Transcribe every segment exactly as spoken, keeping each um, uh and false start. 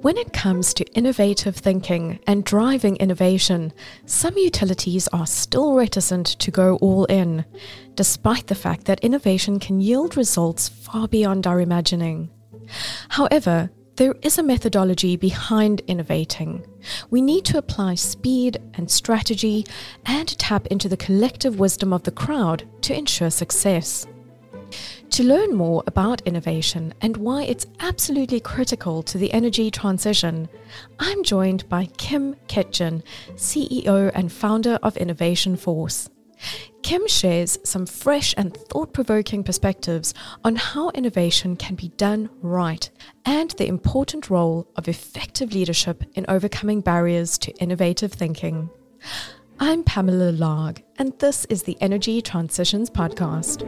When it comes to innovative thinking and driving innovation, some utilities are still reticent to go all in, despite the fact that innovation can yield results far beyond our imagining. However, there is a methodology behind innovating. We need to apply speed and strategy and tap into the collective wisdom of the crowd to ensure success. To learn more about innovation and why it's absolutely critical to the energy transition, I'm joined by Kim Kitchen, C E O and founder of Innovation Force. Kim shares some fresh and thought-provoking perspectives on how innovation can be done right and the important role of effective leadership in overcoming barriers to innovative thinking. I'm Pamela Larg, and this is the Energy Transitions Podcast.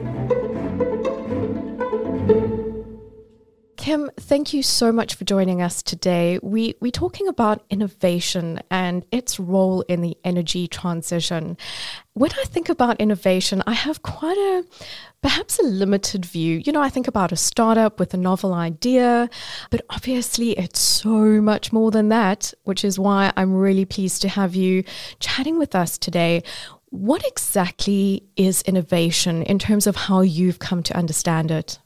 Kim, thank you so much for joining us today. We, we're talking about innovation and its role in the energy transition. When I think about innovation, I have quite a, perhaps a limited view. You know, I think about a startup with a novel idea, but obviously it's so much more than that, which is why I'm really pleased to have you chatting with us today. What exactly is innovation in terms of how you've come to understand it?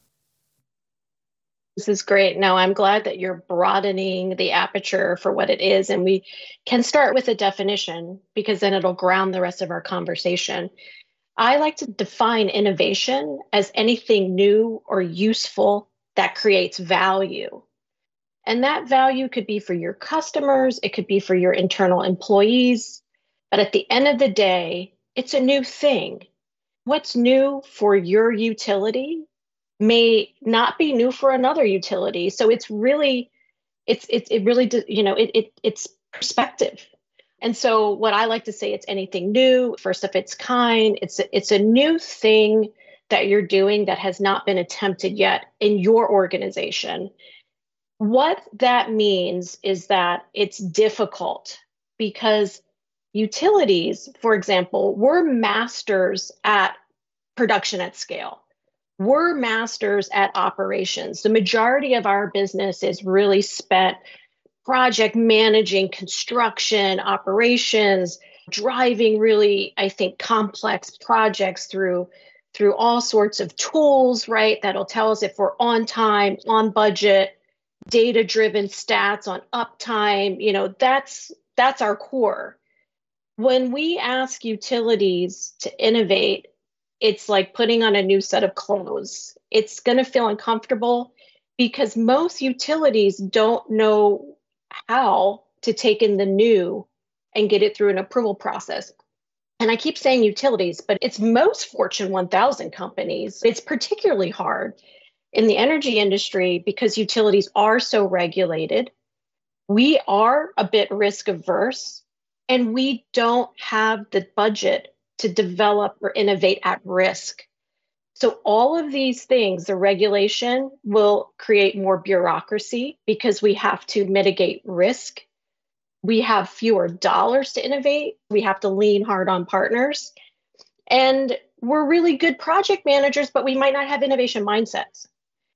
This is great. Now, I'm glad that you're broadening the aperture for what it is, and we can start with a definition because then it'll ground the rest of our conversation. I like to define innovation as anything new or useful that creates value. And that value could be for your customers, it could be for your internal employees, but at the end of the day, it's a new thing. What's new for your utility may not be new for another utility. So it's really, it's it's it really, you know, it, it it's perspective. And so what I like to say, it's anything new, first of its kind. It's it's a new thing that you're doing that has not been attempted yet in your organization. What that means is that it's difficult because utilities, for example, we're masters at production at scale. We're masters at operations. The majority of our business is really spent project managing, construction, operations, driving really, I think, complex projects through, through all sorts of tools, right? That'll tell us if we're on time, on budget, data-driven stats on uptime. You know, that's that's our core. When we ask utilities to innovate, it's like putting on a new set of clothes. It's going to feel uncomfortable because most utilities don't know how to take in the new and get it through an approval process. And I keep saying utilities, but it's most Fortune one thousand companies. It's particularly hard in the energy industry because utilities are so regulated. We are a bit risk averse, and we don't have the budget to develop or innovate at risk. So all of these things, the regulation will create more bureaucracy because we have to mitigate risk. We have fewer dollars to innovate. We have to lean hard on partners. And we're really good project managers, but we might not have innovation mindsets.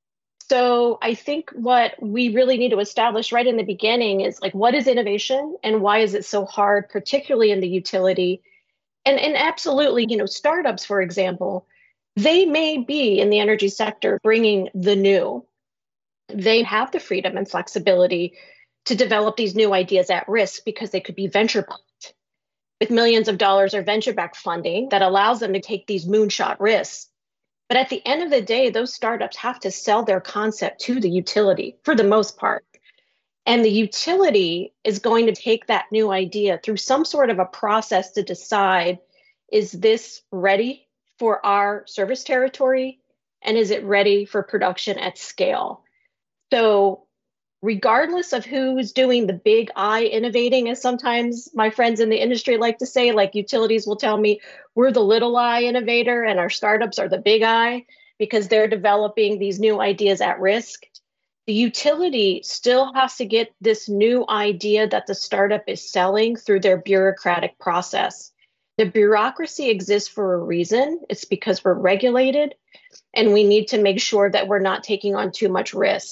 So I think what we really need to establish right in the beginning is like, what is innovation and why is it so hard, particularly in the utility? And, and absolutely, you know, startups, for example, they may be in the energy sector bringing the new. They have the freedom and flexibility to develop these new ideas at risk because they could be venture backed with millions of dollars or venture-backed funding that allows them to take these moonshot risks. But at the end of the day, those startups have to sell their concept to the utility for the most part. And the utility is going to take that new idea through some sort of a process to decide, is this ready for our service territory? And is it ready for production at scale? So regardless of who's doing the big I innovating, as sometimes my friends in the industry like to say, like utilities will tell me, we're the little I innovator and our startups are the big I because they're developing these new ideas at risk. The utility still has to get this new idea that the startup is selling through their bureaucratic process. The bureaucracy exists for a reason. It's because we're regulated and we need to make sure that we're not taking on too much risk.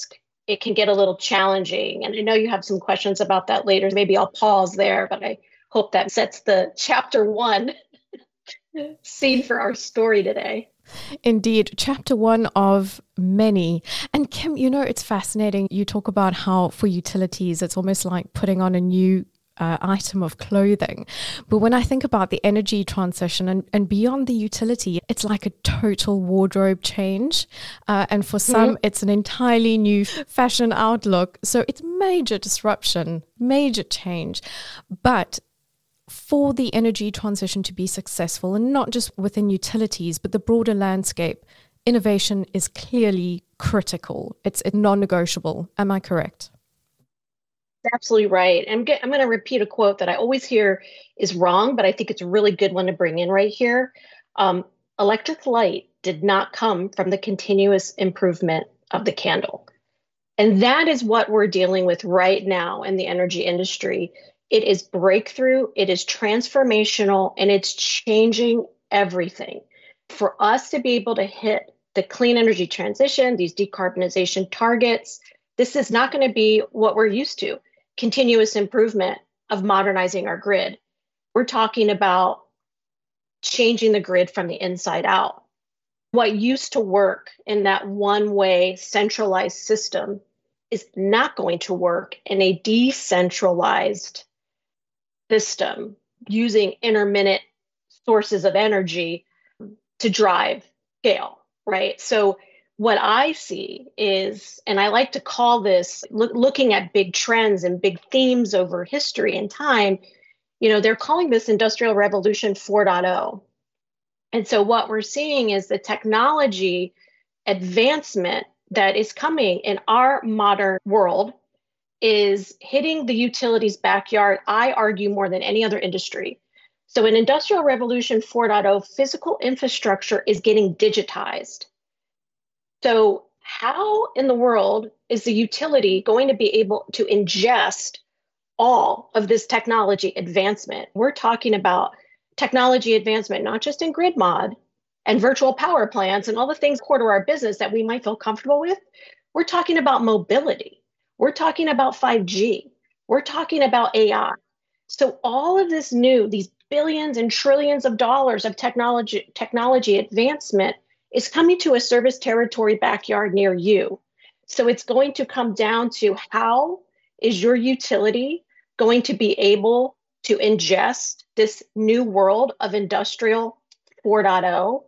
it can get a little challenging. And I know you have some questions about that later. Maybe I'll pause there, but I hope that sets the chapter one scene for our story today. Indeed, chapter one of many. And Kim, you know, it's fascinating. You talk about how for utilities, it's almost like putting on a new uh, item of clothing. But when I think about the energy transition and, and beyond the utility, it's like a total wardrobe change. Uh, and for some, mm-hmm. it's an entirely new fashion outlook. So it's major disruption, major change. But for the energy transition to be successful, and not just within utilities, but the broader landscape, innovation is clearly critical. It's non-negotiable. Am I correct? Absolutely right. I'm, get, I'm going to repeat a quote that I always hear is wrong, but I think it's a really good one to bring in right here. Um, electric light did not come from the continuous improvement of the candle. And that is what we're dealing with right now in the energy industry. It is breakthrough, it is transformational, and it's changing everything. For us to be able to hit the clean energy transition, these decarbonization targets, this is not going to be what we're used to. Continuous improvement of modernizing our grid. We're talking about changing the grid from the inside out. What used to work in that one-way centralized system is not going to work in a decentralized system using intermittent sources of energy to drive scale, right? So what I see is, and I like to call this look, looking at big trends and big themes over history and time, you know, they're calling this Industrial Revolution four point oh. And so what we're seeing is the technology advancement that is coming in our modern world is hitting the utilities backyard, I argue, more than any other industry. So in Industrial Revolution four point oh, physical infrastructure is getting digitized. So how in the world is the utility going to be able to ingest all of this technology advancement? We're talking about technology advancement, not just in grid mod and virtual power plants and all the things core to our business that we might feel comfortable with. We're talking about mobility. We're talking about five G. We're talking about A I. So all of this new, these billions and trillions of dollars of technology, technology advancement is coming to a service territory backyard near you. So it's going to come down to how is your utility going to be able to ingest this new world of Industrial four point oh.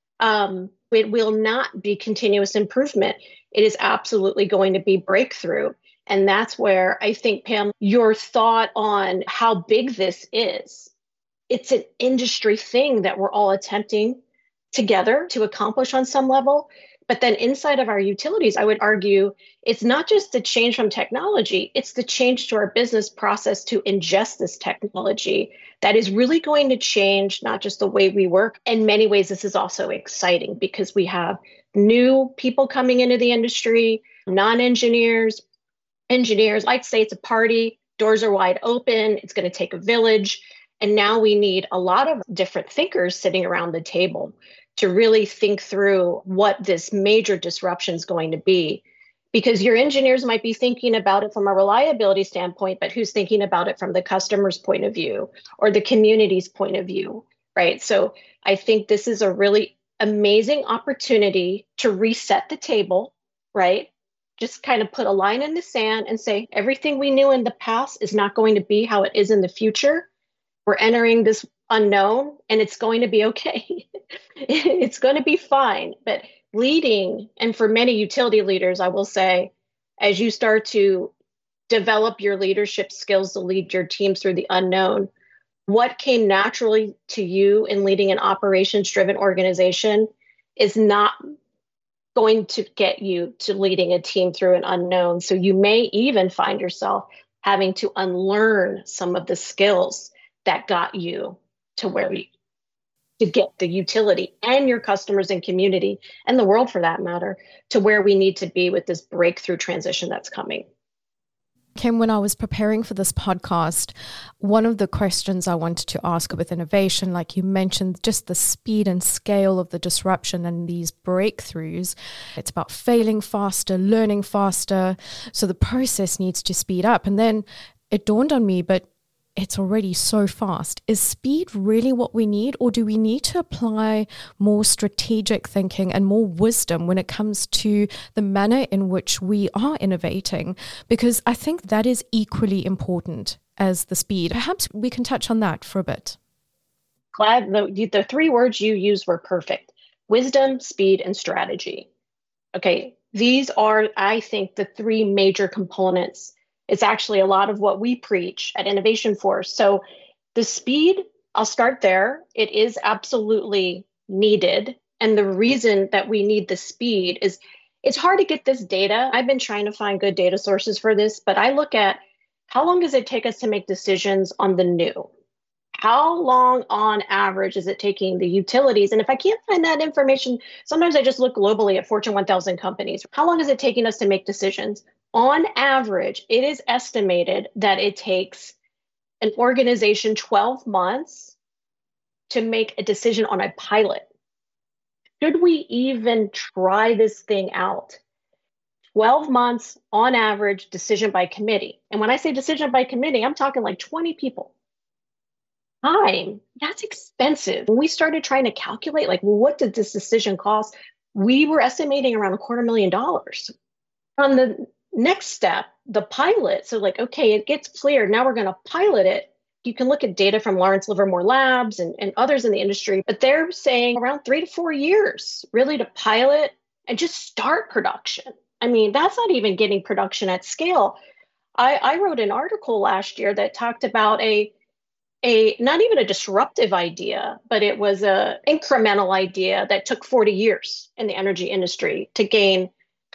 Um, it will not be continuous improvement. It is absolutely going to be breakthrough. And that's where I think, Pam, your thought on how big this is, it's an industry thing that we're all attempting together to accomplish on some level. But then inside of our utilities, I would argue it's not just the change from technology, it's the change to our business process to ingest this technology that is really going to change not just the way we work. In many ways, this is also exciting because we have new people coming into the industry, non-engineers, engineers. I'd say it's a party, doors are wide open, it's going to take a village. And now we need a lot of different thinkers sitting around the table to really think through what this major disruption is going to be. Because your engineers might be thinking about it from a reliability standpoint, but who's thinking about it from the customer's point of view or the community's point of view, right? So I think this is a really amazing opportunity to reset the table, right? Just kind of put a line in the sand and say, everything we knew in the past is not going to be how it is in the future. We're entering this unknown and it's going to be okay. It's going to be fine. But leading, and for many utility leaders, I will say, as you start to develop your leadership skills to lead your teams through the unknown, what came naturally to you in leading an operations-driven organization is not going to get you to leading a team through an unknown. So you may even find yourself having to unlearn some of the skills that got you to where you to get the utility and your customers and community and the world for that matter to where we need to be with this breakthrough transition that's coming. Kim, when I was preparing for this podcast, one of the questions I wanted to ask with innovation, like you mentioned, just the speed and scale of the disruption and these breakthroughs, it's about failing faster, learning faster. So the process needs to speed up. And then it dawned on me, but it's already so fast. Is speed really what we need, or do we need to apply more strategic thinking and more wisdom when it comes to the manner in which we are innovating? Because I think that is equally important as the speed. Perhaps we can touch on that for a bit. Glad the, the three words you used were perfect: wisdom, speed, and strategy. Okay, these are, I think, the three major components. It's actually a lot of what we preach at Innovation Force. So the speed, I'll start there. It is absolutely needed. And the reason that we need the speed is it's hard to get this data. I've been trying to find good data sources for this, but I look at how long does it take us to make decisions on the new? How long on average is it taking the utilities? And if I can't find that information, sometimes I just look globally at Fortune one thousand companies. How long is it taking us to make decisions? On average, it is estimated that it takes an organization twelve months to make a decision on a pilot. Should we even try this thing out? twelve months on average, decision by committee. And when I say decision by committee, I'm talking like twenty people. Time, that's expensive. When we started trying to calculate, like, well, what did this decision cost? We were estimating around a quarter million dollars. On the next step, the pilot. So like, okay, it gets cleared. Now we're going to pilot it. You can look at data from Lawrence Livermore Labs and, and others in the industry, but they're saying around three to four years really to pilot and just start production. I mean, that's not even getting production at scale. I, I wrote an article last year that talked about a, a not even a disruptive idea, but it was a incremental idea that took forty years in the energy industry to gain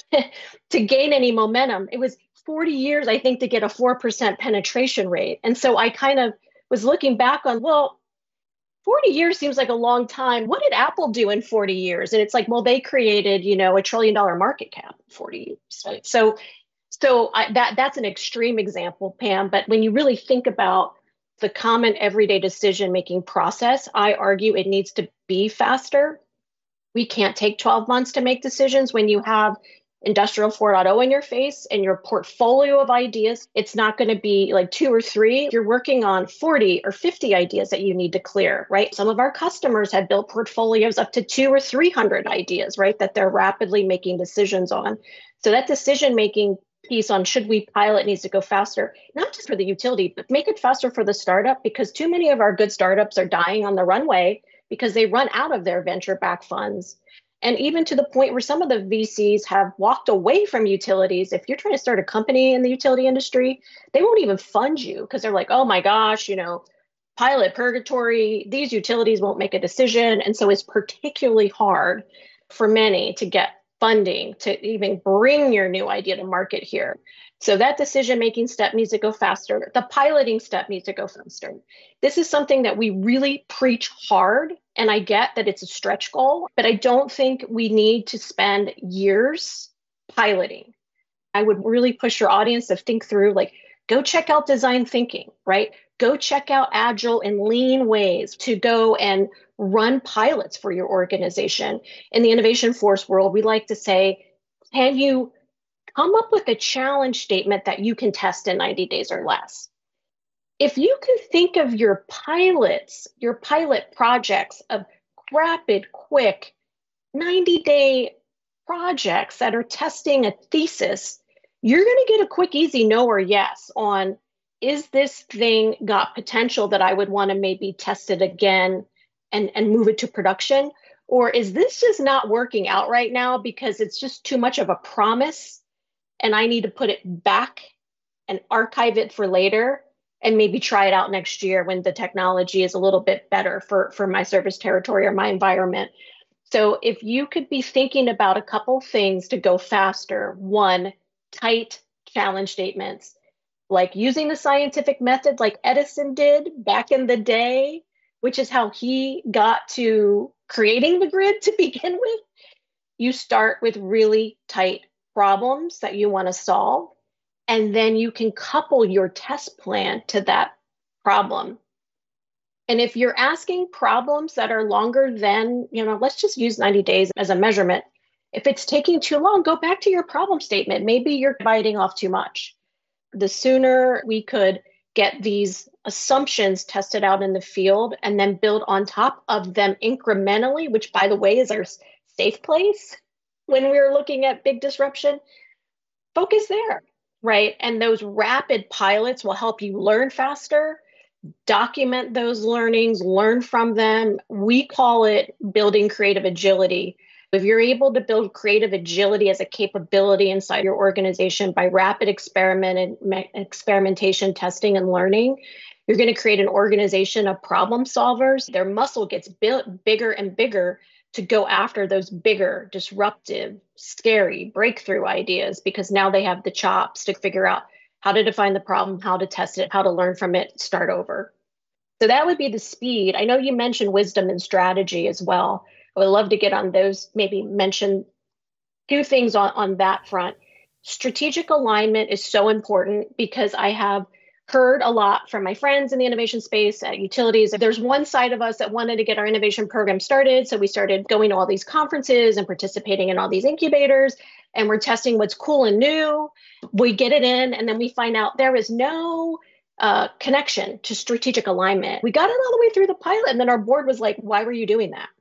to gain any momentum. It was forty years, I think, to get a four percent penetration rate. And so I kind of was looking back on, well, forty years seems like a long time. What did Apple do in forty years? And it's like, well, they created, you know, a trillion dollar market cap in forty years. Right? So, so I, that that's an extreme example, Pam. But when you really think about the common everyday decision-making process, I argue it needs to be faster. We can't take twelve months to make decisions when you have Industrial four point oh in your face and your portfolio of ideas. It's not going to be like two or three. You're working on forty or fifty ideas that you need to clear, right? Some of our customers have built portfolios up to two or three hundred ideas, right? That they're rapidly making decisions on. So that decision-making piece on should we pilot needs to go faster, not just for the utility, but make it faster for the startup, because too many of our good startups are dying on the runway because they run out of their venture-backed funds. And even to the point where some of the V Cs have walked away from utilities. If you're trying to start a company in the utility industry, they won't even fund you because they're like, oh my gosh, you know, pilot purgatory, these utilities won't make a decision. And so it's particularly hard for many to get funding to even bring your new idea to market here. So that decision-making step needs to go faster. The piloting step needs to go faster. This is something that we really preach hard. And I get that it's a stretch goal, but I don't think we need to spend years piloting. I would really push your audience to think through, like, go check out design thinking, right? Go check out agile and lean ways to go and run pilots for your organization. In the Innovation Force world, we like to say, can you come up with a challenge statement that you can test in ninety days or less? If you can think of your pilots, your pilot projects of rapid, quick, ninety-day projects that are testing a thesis, you're going to get a quick, easy no or yes on, is this thing got potential that I would want to maybe test it again and, and move it to production? Or is this just not working out right now because it's just too much of a promise and I need to put it back and archive it for later and maybe try it out next year when the technology is a little bit better for, for my service territory or my environment? So if you could be thinking about a couple things to go faster, one, tight challenge statements, like using the scientific method like Edison did back in the day, which is how he got to creating the grid to begin with. You start with really tight problems that you want to solve. And then you can couple your test plan to that problem. And if you're asking problems that are longer than, you know, let's just use ninety days as a measurement. If it's taking too long, go back to your problem statement. Maybe you're biting off too much. The sooner we could get these assumptions tested out in the field and then build on top of them incrementally, which, by the way, is our safe place when we're looking at big disruption, focus there, right? And those rapid pilots will help you learn faster, document those learnings, learn from them. We call it building creative agility. If you're able to build creative agility as a capability inside your organization by rapid experiment and experimentation, testing, and learning, you're going to create an organization of problem solvers. Their muscle gets built bigger and bigger to go after those bigger, disruptive, scary breakthrough ideas, because now they have the chops to figure out how to define the problem, how to test it, how to learn from it, start over. So that would be the speed. I know you mentioned wisdom and strategy as well. I would love to get on those, maybe mention two things on, on that front. Strategic alignment is so important because I have heard a lot from my friends in the innovation space at utilities. There's one side of us that wanted to get our innovation program started. So we started going to all these conferences and participating in all these incubators, and we're testing what's cool and new. We get it in, and then we find out there is no uh, connection to strategic alignment. We got it all the way through the pilot, and then our board was like, why were you doing that?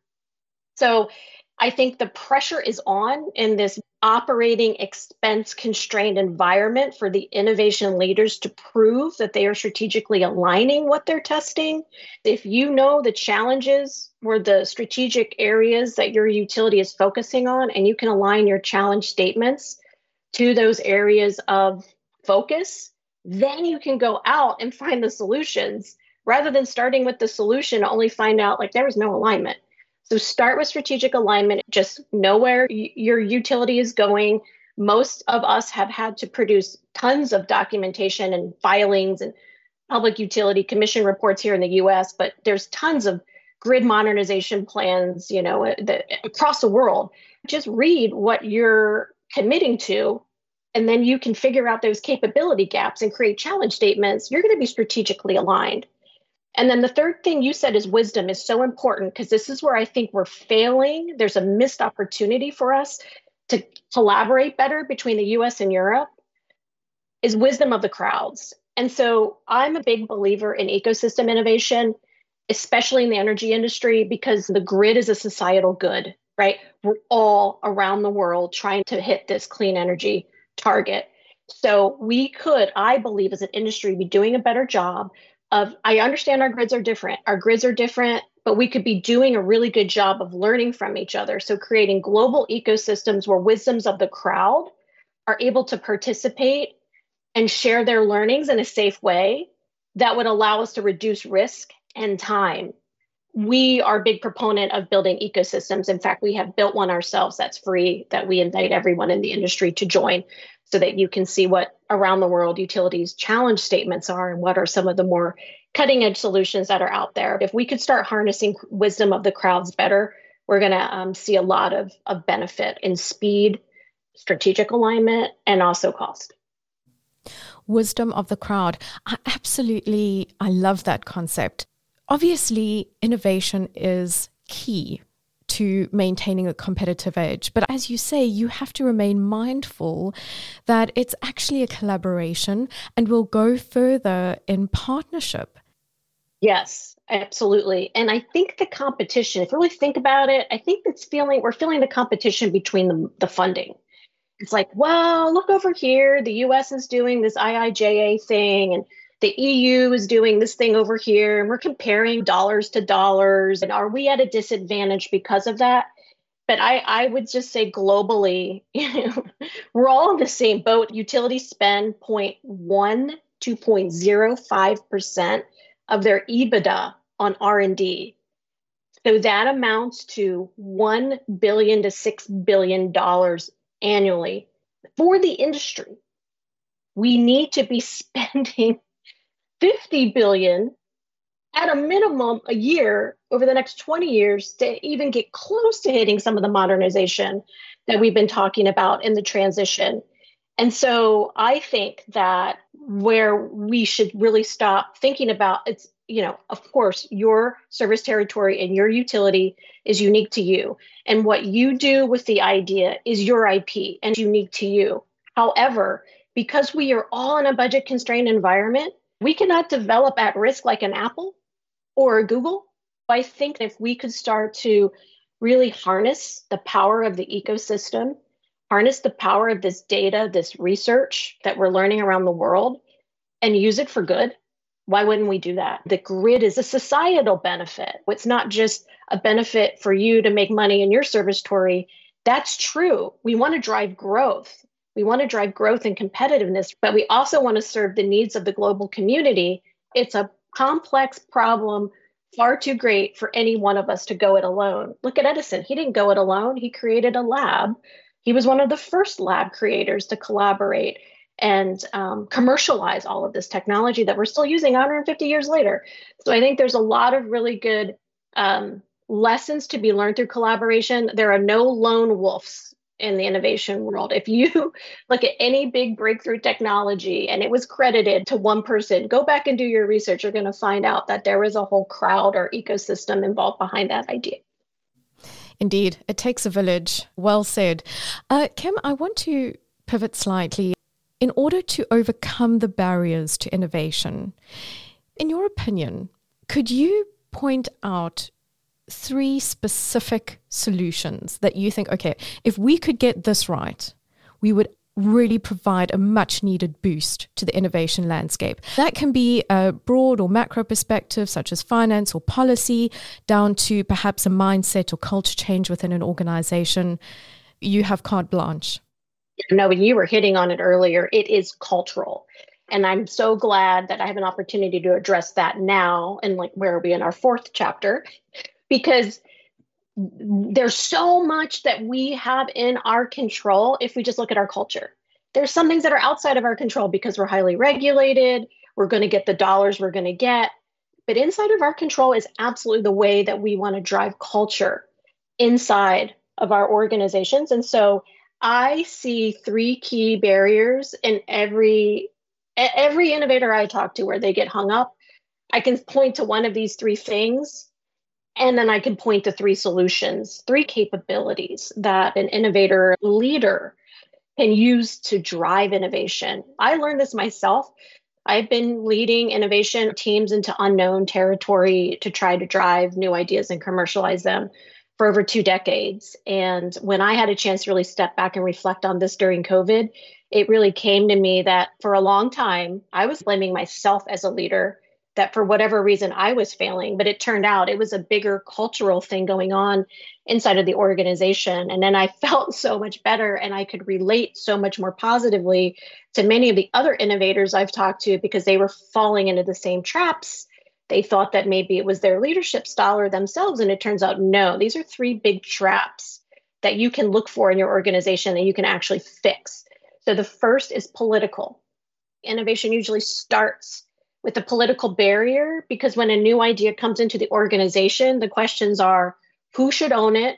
So I think the pressure is on in this operating expense constrained environment for the innovation leaders to prove that they are strategically aligning what they're testing. If you know the challenges or the strategic areas that your utility is focusing on, and you can align your challenge statements to those areas of focus, then you can go out and find the solutions rather than starting with the solution, only find out like there was no alignment. So start with strategic alignment, just know where y- your utility is going. Most of us have had to produce tons of documentation and filings and public utility commission reports here in the U S, but there's tons of grid modernization plans, you know, the, across the world. Just read what you're committing to, and then you can figure out those capability gaps and create challenge statements. You're going to be strategically aligned. And then the third thing you said is wisdom is so important, because this is where I think we're failing. There's a missed opportunity for us to collaborate better between the U S and Europe, is wisdom of the crowds. And so I'm a big believer in ecosystem innovation, especially in the energy industry, because the grid is a societal good, right? We're all around the world trying to hit this clean energy target. So we could, I believe, as an industry, be doing a better job of, I understand our grids are different. Our grids are different, but we could be doing a really good job of learning from each other. So creating global ecosystems where wisdoms of the crowd are able to participate and share their learnings in a safe way that would allow us to reduce risk and time. We are a big proponent of building ecosystems. In fact, we have built one ourselves that's free, that we invite everyone in the industry to join, so that you can see what around the world utilities challenge statements are and what are some of the more cutting edge solutions that are out there. If we could start harnessing wisdom of the crowds better, we're going to um, see a lot of, of benefit in speed, strategic alignment, and also cost. Wisdom of the crowd. I absolutely, I love that concept. Obviously, innovation is key to maintaining a competitive edge. But as you say, you have to remain mindful that it's actually a collaboration and will go further in partnership. Yes, absolutely. And I think the competition, if you really think about it, I think it's feeling, we're feeling the competition between the, the funding. It's like, well, look over here. The U S is doing this I I J A thing, and the E U is doing this thing over here, and we're comparing dollars to dollars. And are we at a disadvantage because of that? But I, I would just say globally, you know, we're all in the same boat. Utilities spend zero point one to two point zero five percent of their EBITDA on R and D. So that amounts to one billion dollars to six billion dollars annually for the industry. We need to be spending fifty billion dollars at a minimum a year over the next twenty years to even get close to hitting some of the modernization that we've been talking about in the transition. And so I think that where we should really stop thinking about it's, you know, of course, your service territory and your utility is unique to you. And what you do with the idea is your I P and unique to you. However, because we are all in a budget constrained environment, we cannot develop at risk like an Apple or a Google. I think if we could start to really harness the power of the ecosystem, harness the power of this data, this research that we're learning around the world, and use it for good, why wouldn't we do that? The grid is a societal benefit. It's not just a benefit for you to make money in your service territory. That's true. We want to drive growth. We want to drive growth and competitiveness, but we also want to serve the needs of the global community. It's a complex problem, far too great for any one of us to go it alone. Look at Edison. He didn't go it alone. He created a lab. He was one of the first lab creators to collaborate and um, commercialize all of this technology that we're still using one hundred fifty years later. So I think there's a lot of really good um, lessons to be learned through collaboration. There are no lone wolves in the innovation world. If you look at any big breakthrough technology and it was credited to one person, go back and do your research. You're going to find out that there was a whole crowd or ecosystem involved behind that idea. Indeed, it takes a village. Well said. Uh, Kim, I want to pivot slightly. In order to overcome the barriers to innovation, in your opinion, could you point out three specific solutions that you think, okay, if we could get this right, we would really provide a much needed boost to the innovation landscape? That can be a broad or macro perspective, such as finance or policy, down to perhaps a mindset or culture change within an organization. You have carte blanche. No, when you were hitting on it earlier, it is cultural. And I'm so glad that I have an opportunity to address that now. And like, where are we in our fourth chapter? Because there's so much that we have in our control if we just look at our culture. There's some things that are outside of our control because we're highly regulated. We're going to get the dollars we're going to get. But inside of our control is absolutely the way that we want to drive culture inside of our organizations. And so I see three key barriers in every every innovator I talk to where they get hung up. I can point to one of these three things, and then I can point to three solutions, three capabilities that an innovator leader can use to drive innovation. I learned this myself. I've been leading innovation teams into unknown territory to try to drive new ideas and commercialize them for over two decades. And when I had a chance to really step back and reflect on this during COVID, it really came to me that for a long time, I was blaming myself as a leader, that for whatever reason I was failing, but it turned out it was a bigger cultural thing going on inside of the organization. And then I felt so much better and I could relate so much more positively to many of the other innovators I've talked to because they were falling into the same traps. They thought that maybe it was their leadership style or themselves. And it turns out, no, these are three big traps that you can look for in your organization that you can actually fix. So the first is political. Innovation usually starts with a political barrier because when a new idea comes into the organization, the questions are, who should own it?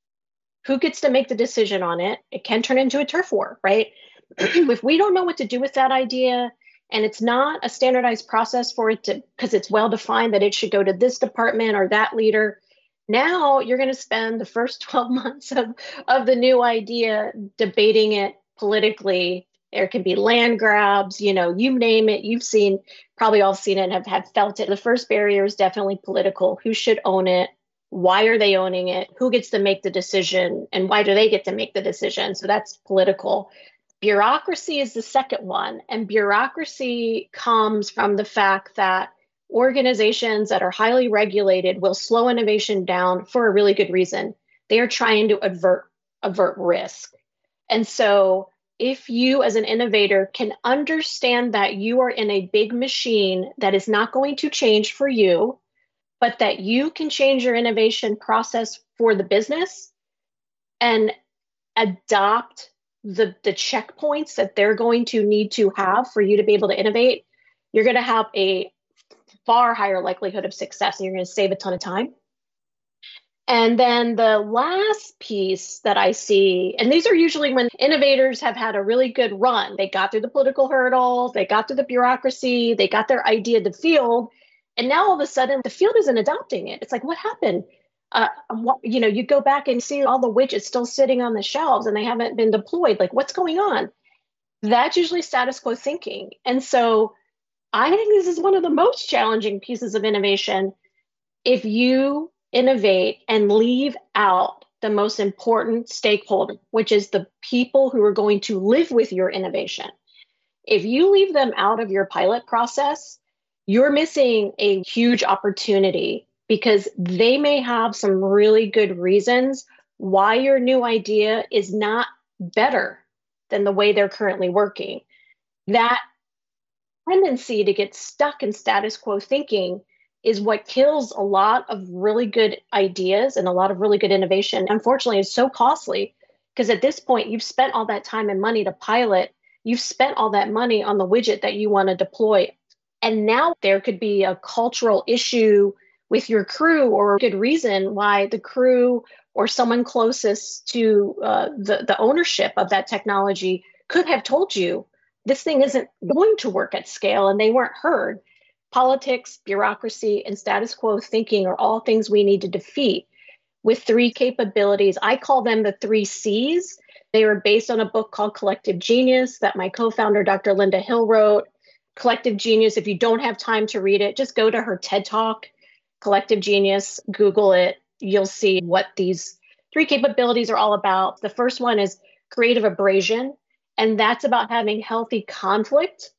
Who gets to make the decision on it? It can turn into a turf war, right? If we don't know what to do with that idea, and it's not a standardized process for it to, because it's well defined that it should go to this department or that leader. Now you're going to spend the first twelve months of, of the new idea debating it politically. There can be land grabs, you know, you name it. You've seen, probably all seen it and have, have felt it. The first barrier is definitely political. Who should own it? Why are they owning it? Who gets to make the decision? And why do they get to make the decision? So that's political. Bureaucracy is the second one. And bureaucracy comes from the fact that organizations that are highly regulated will slow innovation down for a really good reason. They are trying to avert, avert risk. And so if you as an innovator can understand that you are in a big machine that is not going to change for you, but that you can change your innovation process for the business and adopt the, the checkpoints that they're going to need to have for you to be able to innovate, you're going to have a far higher likelihood of success and you're going to save a ton of time. And then the last piece that I see, and these are usually when innovators have had a really good run. They got through the political hurdles, they got through the bureaucracy, they got their idea to the field, and now all of a sudden the field isn't adopting it. It's like, what happened? Uh, what, you know, you go back and see all the widgets still sitting on the shelves and they haven't been deployed. Like, what's going on? That's usually status quo thinking. And so I think this is one of the most challenging pieces of innovation. If you innovate and leave out the most important stakeholder, which is the people who are going to live with your innovation. If you leave them out of your pilot process, you're missing a huge opportunity because they may have some really good reasons why your new idea is not better than the way they're currently working. That tendency to get stuck in status quo thinking is what kills a lot of really good ideas and a lot of really good innovation. Unfortunately, it's so costly because at this point, you've spent all that time and money to pilot. You've spent all that money on the widget that you want to deploy. And now there could be a cultural issue with your crew or a good reason why the crew or someone closest to uh, the, the ownership of that technology could have told you this thing isn't going to work at scale and they weren't heard. Politics, bureaucracy, and status quo thinking are all things we need to defeat with three capabilities. I call them the three C's. They are based on a book called Collective Genius that my co-founder, Doctor Linda Hill, wrote. Collective Genius, if you don't have time to read it, just go to her TED Talk, Collective Genius, Google it. You'll see what these three capabilities are all about. The first one is creative abrasion, and that's about having healthy conflict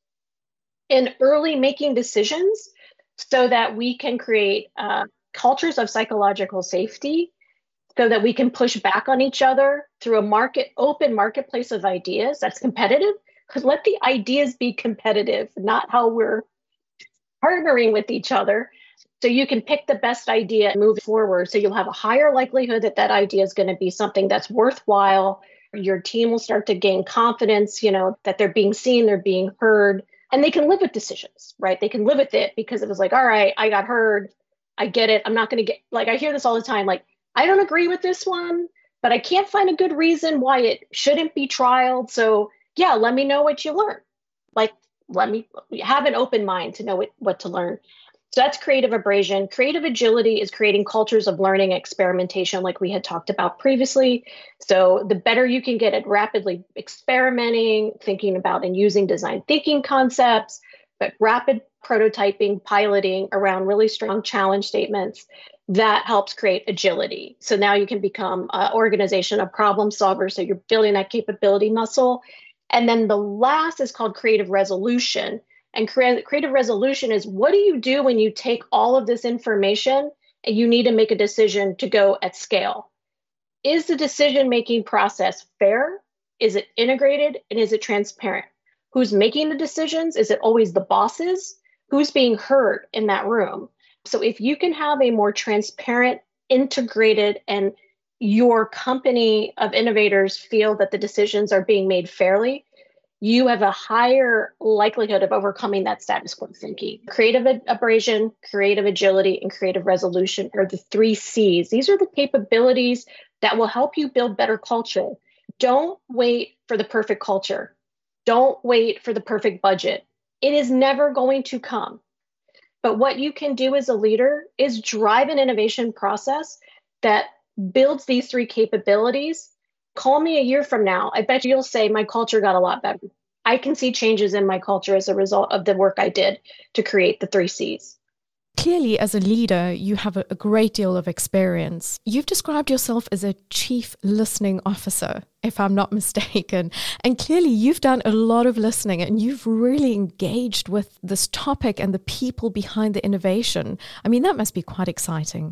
in early making decisions so that we can create uh, cultures of psychological safety so that we can push back on each other through a market open marketplace of ideas that's competitive. Because let the ideas be competitive, not how we're partnering with each other. So you can pick the best idea and move forward. So you'll have a higher likelihood that that idea is going to be something that's worthwhile. Your team will start to gain confidence, you know, that they're being seen, they're being heard. And they can live with decisions, right? They can live with it because it was like, all right, I got heard. I get it. I'm not going to get, like, I hear this all the time. Like, I don't agree with this one, but I can't find a good reason why it shouldn't be trialed. So yeah, let me know what you learn. Like, let me have an open mind to know what, what to learn. So that's creative abrasion. Creative agility is creating cultures of learning experimentation like we had talked about previously. So the better you can get at rapidly experimenting, thinking about and using design thinking concepts, but rapid prototyping, piloting around really strong challenge statements, that helps create agility. So now you can become an organization, a problem solver. So you're building that capability muscle. And then the last is called creative resolution. And cre- creative resolution is what do you do when you take all of this information and you need to make a decision to go at scale? Is the decision-making process fair? Is it integrated? And is it transparent? Who's making the decisions? Is it always the bosses? Who's being heard in that room? So if you can have a more transparent, integrated, and your company of innovators feel that the decisions are being made fairly, you have a higher likelihood of overcoming that status quo thinking. Creative abrasion, creative agility, and creative resolution are the three C's. These are the capabilities that will help you build better culture. Don't wait for the perfect culture. Don't wait for the perfect budget. It is never going to come. But what you can do as a leader is drive an innovation process that builds these three capabilities. Call me a year from now. I bet you'll say my culture got a lot better. I can see changes in my culture as a result of the work I did to create the three C's. Clearly, as a leader, you have a great deal of experience. You've described yourself as a chief listening officer, if I'm not mistaken. And clearly, you've done a lot of listening and you've really engaged with this topic and the people behind the innovation. I mean, that must be quite exciting.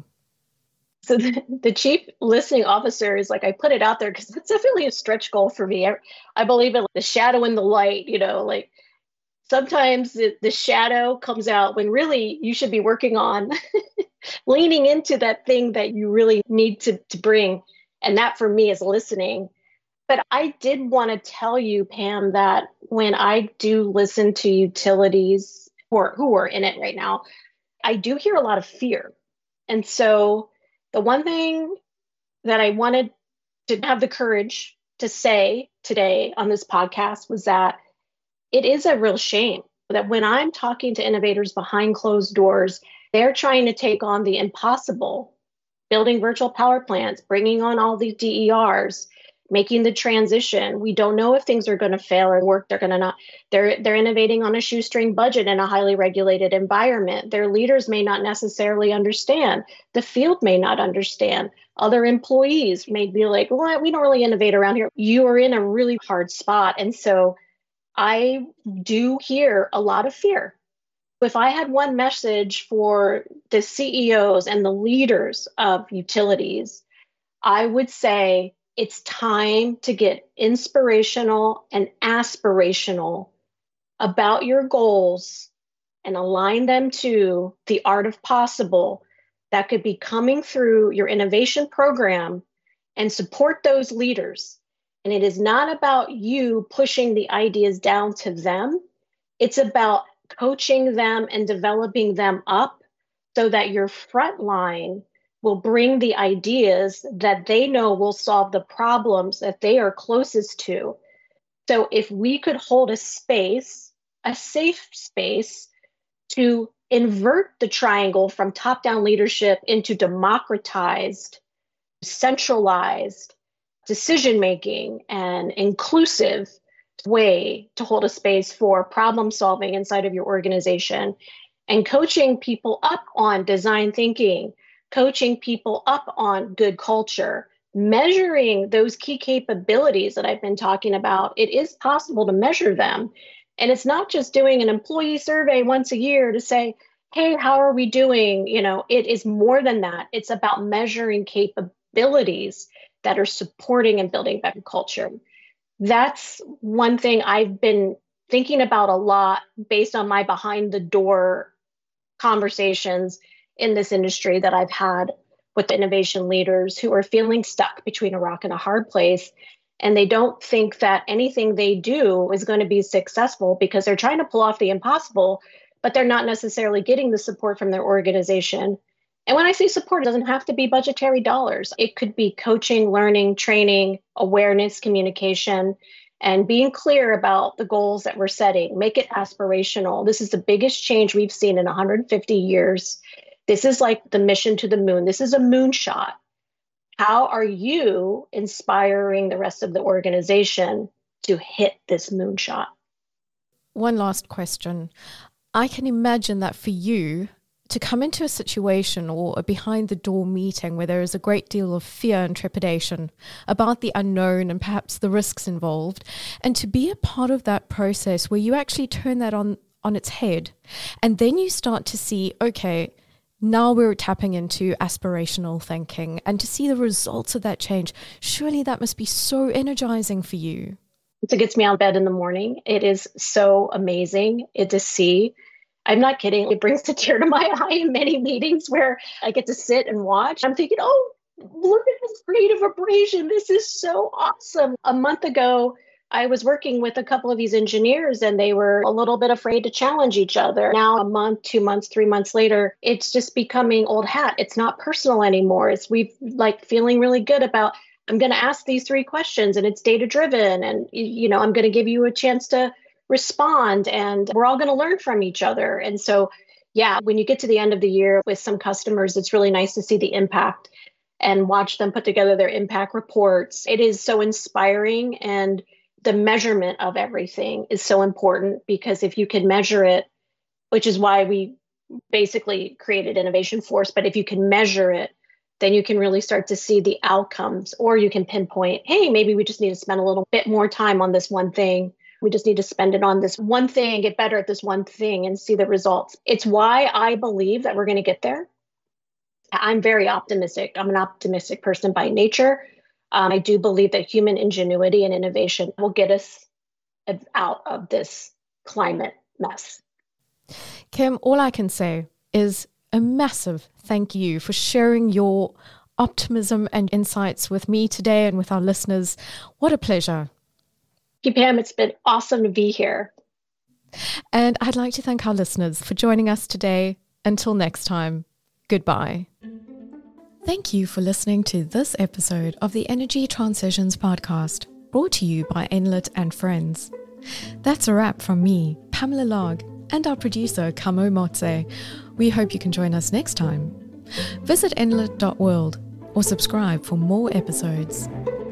So the, the chief listening officer is like, I put it out there because it's definitely a stretch goal for me. I, I believe in the shadow and the light, you know, like sometimes the, the shadow comes out when really you should be working on leaning into that thing that you really need to, to bring. And that for me is listening. But I did want to tell you, Pam, that when I do listen to utilities who are, who are in it right now, I do hear a lot of fear. And so The one thing that I wanted to have the courage to say today on this podcast was that it is a real shame that when I'm talking to innovators behind closed doors, they're trying to take on the impossible, building virtual power plants, bringing on all these D E Rs, making the transition. We don't know if things are going to fail or work. They're going to not. They're they're innovating on a shoestring budget in a highly regulated environment. Their leaders may not necessarily understand. The field may not understand. Other employees may be like, well, we don't really innovate around here. You are in a really hard spot. And so I do hear a lot of fear. If I had one message for the C E Os and the leaders of utilities, I would say it's time to get inspirational and aspirational about your goals and align them to the art of possible that could be coming through your innovation program and support those leaders. And it is not about you pushing the ideas down to them. It's about coaching them and developing them up so that your front line will bring the ideas that they know will solve the problems that they are closest to. So if we could hold a space, a safe space, to invert the triangle from top-down leadership into democratized, centralized decision-making and inclusive way to hold a space for problem solving inside of your organization, and coaching people up on design thinking, coaching people up on good culture, measuring those key capabilities that I've been talking about. It is possible to measure them. And it's not just doing an employee survey once a year to say, hey, how are we doing? You know, it is more than that. It's about measuring capabilities that are supporting and building better culture. That's one thing I've been thinking about a lot based on my behind the door conversations in this industry that I've had with innovation leaders who are feeling stuck between a rock and a hard place. And they don't think that anything they do is going to be successful because they're trying to pull off the impossible, but they're not necessarily getting the support from their organization. And when I say support, it doesn't have to be budgetary dollars. It could be coaching, learning, training, awareness, communication, and being clear about the goals that we're setting. Make it aspirational. This is the biggest change we've seen in one hundred fifty years. This is like the mission to the moon. This is a moonshot. How are you inspiring the rest of the organization to hit this moonshot? One last question. I can imagine that for you, to come into a situation or a behind the door meeting where there is a great deal of fear and trepidation about the unknown and perhaps the risks involved, and to be a part of that process where you actually turn that on, on its head, and then you start to see, okay, now we're tapping into aspirational thinking, and to see the results of that change, surely that must be so energizing for you. It gets me out of bed in the morning. It is so amazing it to see. I'm not kidding. It brings a tear to my eye in many meetings where I get to sit and watch. I'm thinking, oh, look at this creative abrasion. This is so awesome. A month ago, I was working with a couple of these engineers and they were a little bit afraid to challenge each other. Now, a month, two months, three months later, it's just becoming old hat. It's not personal anymore. It's we've like feeling really good about, I'm going to ask these three questions and it's data driven. And, you know, I'm going to give you a chance to respond and we're all going to learn from each other. And so, yeah, when you get to the end of the year with some customers, it's really nice to see the impact and watch them put together their impact reports. It is so inspiring, and the measurement of everything is so important, because if you can measure it, which is why we basically created Innovation Force, but if you can measure it, then you can really start to see the outcomes, or you can pinpoint, hey, maybe we just need to spend a little bit more time on this one thing. We just need to spend it on this one thing, get better at this one thing and see the results. It's why I believe that we're going to get there. I'm very optimistic. I'm an optimistic person by nature. Um, I do believe that human ingenuity and innovation will get us out of this climate mess. Kim, all I can say is a massive thank you for sharing your optimism and insights with me today and with our listeners. What a pleasure. Thank you, Pam. It's been awesome to be here. And I'd like to thank our listeners for joining us today. Until next time, goodbye. Thank you for listening to this episode of the Energy Transitions podcast, brought to you by Enlit and Friends. That's a wrap from me, Pamela Log, and our producer, Kamo Motse. We hope you can join us next time. Visit enlit dot world or subscribe for more episodes.